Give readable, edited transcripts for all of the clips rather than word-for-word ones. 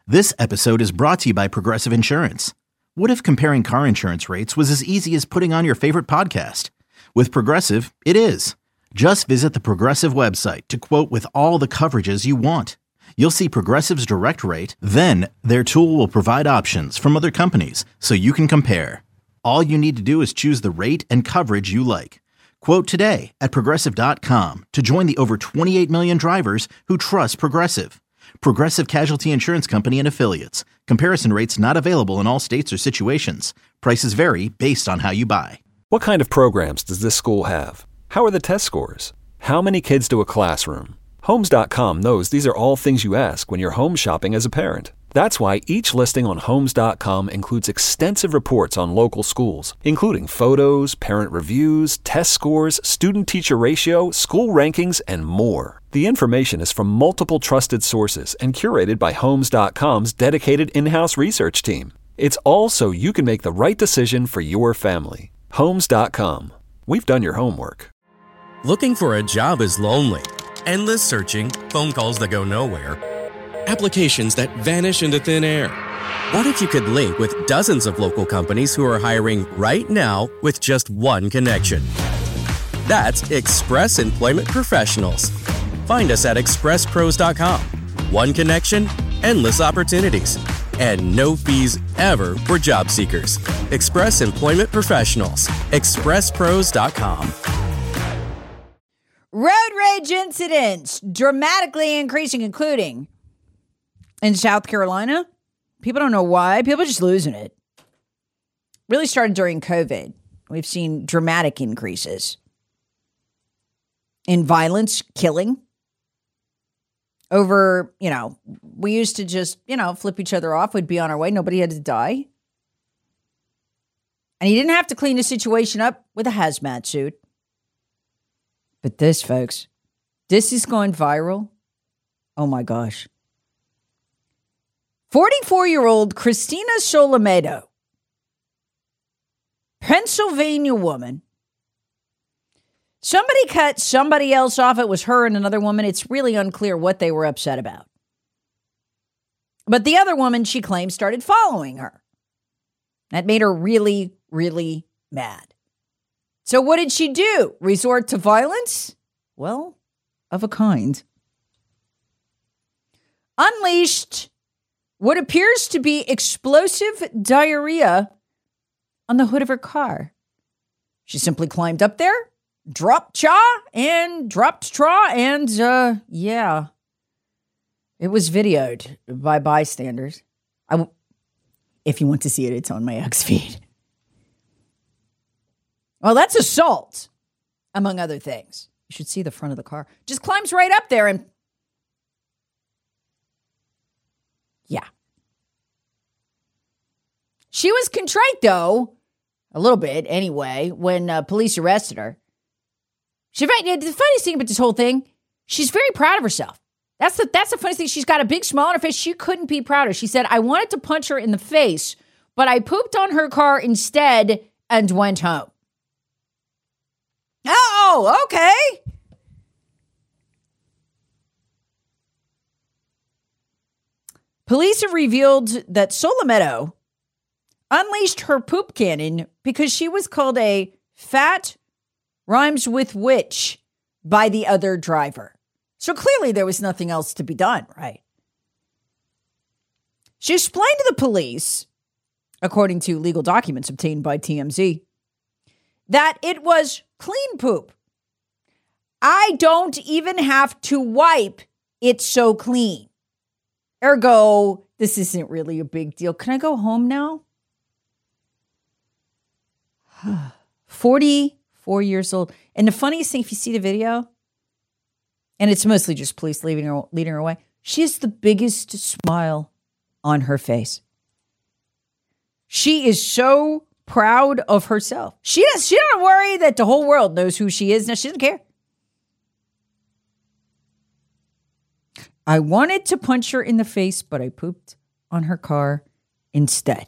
This episode is brought to you by Progressive Insurance. What if comparing car insurance rates was as easy as putting on your favorite podcast? With Progressive, it is. Just visit the Progressive website to quote with all the coverages you want. You'll see Progressive's direct rate, then their tool will provide options from other companies so you can compare. All you need to do is choose the rate and coverage you like. Quote today at Progressive.com to join the over 28 million drivers who trust Progressive. Progressive Casualty Insurance Company and Affiliates. Comparison rates not available in all states or situations. Prices vary based on how you buy. What kind of programs does this school have? How are the test scores? How many kids do a classroom? Homes.com knows these are all things you ask when you're home shopping as a parent. That's why each listing on Homes.com includes extensive reports on local schools, including photos, parent reviews, test scores, student-teacher ratio, school rankings, and more. The information is from multiple trusted sources and curated by Homes.com's dedicated in-house research team. It's all so you can make the right decision for your family. Homes.com. We've done your homework. Looking for a job is lonely. Endless searching, phone calls that go nowhere, applications that vanish into thin air. What if you could link with dozens of local companies who are hiring right now with just one connection? That's Express Employment Professionals. Find us at expresspros.com. One connection, endless opportunities, and no fees ever for job seekers. Express Employment Professionals. expresspros.com. Road rage incidents dramatically increasing, including in South Carolina. People don't know why. People are just losing it. Really started during COVID. We've seen dramatic increases in violence, killing. Over, we used to just, flip each other off. We'd be on our way. Nobody had to die. And you didn't have to clean the situation up with a hazmat suit. But this, folks, this is going viral. Oh, my gosh. 44-year-old Christina Solomedo, Pennsylvania woman. Somebody cut somebody else off. It was her and another woman. It's really unclear what they were upset about. But the other woman, she claims, started following her. That made her really, really mad. So what did she do? Resort to violence? Well, of a kind. Unleashed what appears to be explosive diarrhea on the hood of her car. She simply climbed up there, dropped traw, and yeah. It was videoed by bystanders. If you want to see it, it's on my X feed. Well, that's assault, among other things. You should see the front of the car. Just climbs right up there and... yeah. She was contrite, though, a little bit anyway, when police arrested her. The funniest thing about this whole thing, she's very proud of herself. That's the funniest thing. She's got a big smile on her face. She couldn't be prouder. She said, I wanted to punch her in the face, but I pooped on her car instead and went home. Oh, okay. Police have revealed that Solomedo unleashed her poop cannon because she was called a fat rhymes with witch by the other driver. So clearly there was nothing else to be done, right? She explained to the police, according to legal documents obtained by TMZ, that it was clean poop. I don't even have to wipe. It's so clean. Ergo, this isn't really a big deal. Can I go home now? 44 years old. And the funniest thing, if you see the video, and it's mostly just police leading her away, she has the biggest smile on her face. She is so proud of herself. She don't worry that the whole world knows who she is. No, she doesn't care. I wanted to punch her in the face, but I pooped on her car instead.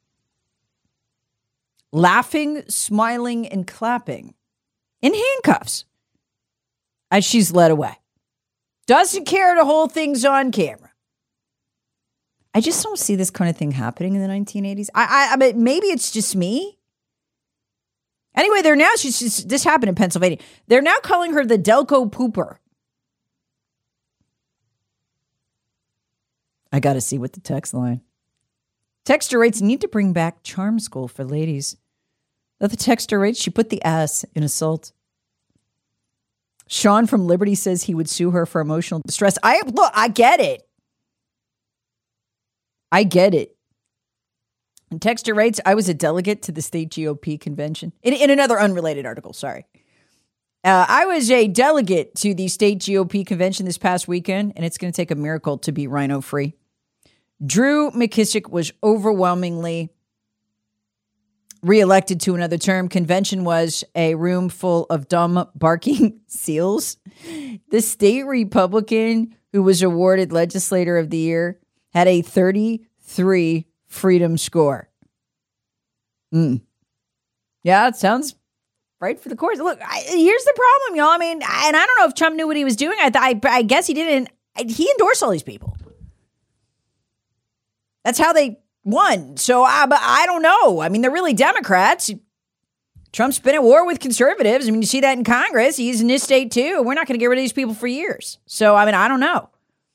Laughing, smiling, and clapping in handcuffs as she's led away. Doesn't care the whole thing's on camera. I just don't see this kind of thing happening in the 1980s. I mean, maybe it's just me. Anyway, this happened in Pennsylvania. They're now calling her the Delco Pooper. I got to see what the text line. Texter writes, need to bring back charm school for ladies. The texter writes, she put the ass in assault. Sean from Liberty says he would sue her for emotional distress. I get it. I get it. And texter writes, I was a delegate to the state GOP convention. In another unrelated article, sorry. I was a delegate to the state GOP convention this past weekend, and it's going to take a miracle to be rhino-free. Drew McKissick was overwhelmingly reelected to another term. Convention was a room full of dumb barking seals. The state Republican who was awarded Legislator of the Year had a 33 freedom score. Yeah, it sounds right for the course. Look, here's the problem, y'all. I mean, and I don't know if Trump knew what he was doing. I guess he didn't. He endorsed all these people. That's how they won. So, but I don't know. I mean, they're really Democrats. Trump's been at war with conservatives. I mean, you see that in Congress. He's in this state, too. We're not going to get rid of these people for years. So, I mean, I don't know.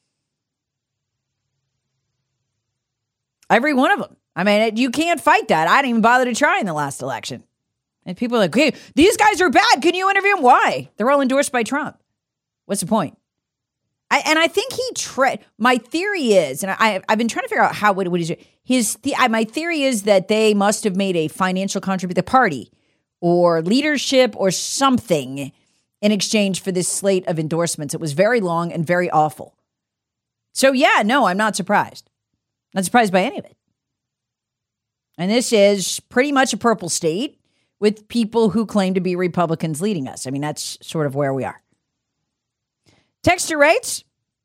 Every one of them. I mean, you can't fight that. I didn't even bother to try in the last election. And people are like, hey, these guys are bad. Can you interview them? Why? They're all endorsed by Trump. What's the point? I think my theory is, and I've been trying to figure out what he's doing. My theory is that they must have made a financial contribution, the party or leadership or something in exchange for this slate of endorsements. It was very long and very awful. So yeah, no, I'm not surprised. Not surprised by any of it. And this is pretty much a purple state with people who claim to be Republicans leading us. I mean, that's sort of where we are. Texter writes,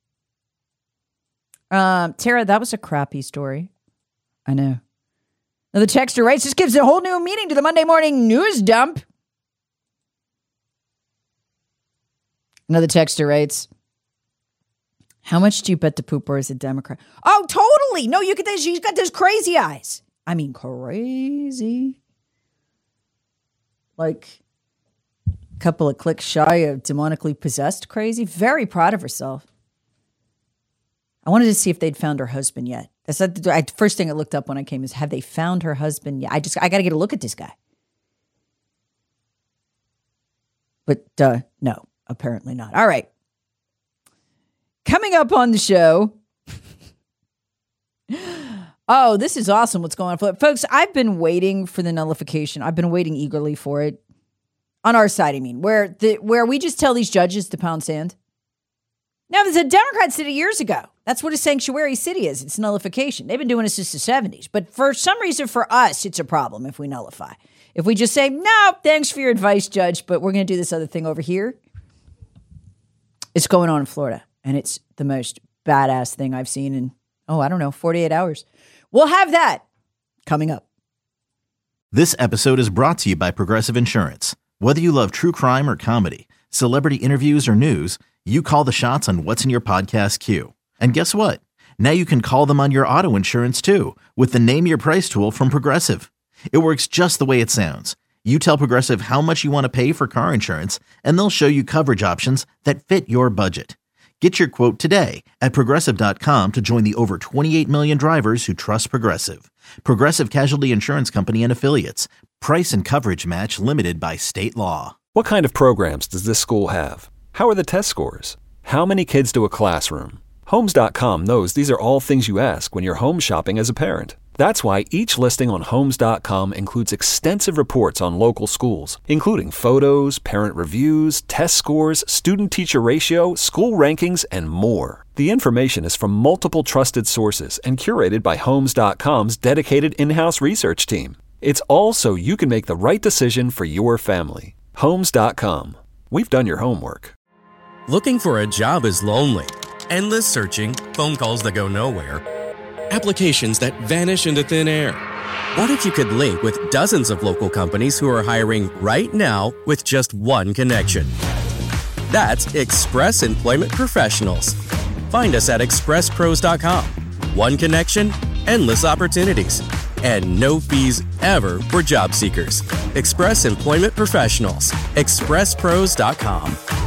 Tara, that was a crappy story. I know. Now the texter writes, this gives a whole new meaning to the Monday morning news dump. Another texter writes, how much do you bet the pooper is a Democrat? Oh, totally. No, she's got those crazy eyes. I mean, crazy. Like a couple of clicks shy of demonically possessed crazy. Very proud of herself. I wanted to see if they'd found her husband yet. That's the first thing I looked up when I came is, have they found her husband yet? I got to get a look at this guy. But no, apparently not. All right. Coming up on the show. Oh, this is awesome. What's going on? Folks, I've been waiting for the nullification. I've been waiting eagerly for it. On our side, I mean, where we just tell these judges to pound sand. Now, there's a Democrat city years ago. That's what a sanctuary city is. It's nullification. They've been doing this since the 70s. But for some reason, for us, it's a problem if we nullify. If we just say, no, thanks for your advice, Judge, but we're going to do this other thing over here. It's going on in Florida. And it's the most badass thing I've seen in, 48 hours. We'll have that coming up. This episode is brought to you by Progressive Insurance. Whether you love true crime or comedy, celebrity interviews or news, you call the shots on what's in your podcast queue. And guess what? Now you can call them on your auto insurance too with the Name Your Price tool from Progressive. It works just the way it sounds. You tell Progressive how much you want to pay for car insurance, and they'll show you coverage options that fit your budget. Get your quote today at Progressive.com to join the over 28 million drivers who trust Progressive. Progressive Casualty Insurance Company and Affiliates. Price and coverage match limited by state law. What kind of programs does this school have? How are the test scores? How many kids do a classroom? Homes.com knows these are all things you ask when you're home shopping as a parent. That's why each listing on Homes.com includes extensive reports on local schools, including photos, parent reviews, test scores, student-teacher ratio, school rankings, and more. The information is from multiple trusted sources and curated by Homes.com's dedicated in-house research team. It's all so you can make the right decision for your family. Homes.com. We've done your homework. Looking for a job is lonely. Endless searching, phone calls that go nowhere, applications that vanish into thin air. What if you could link with dozens of local companies who are hiring right now with just one connection? That's Express Employment Professionals. Find us at expresspros.com. One connection, endless opportunities, and no fees ever for job seekers. Express Employment Professionals. ExpressPros.com.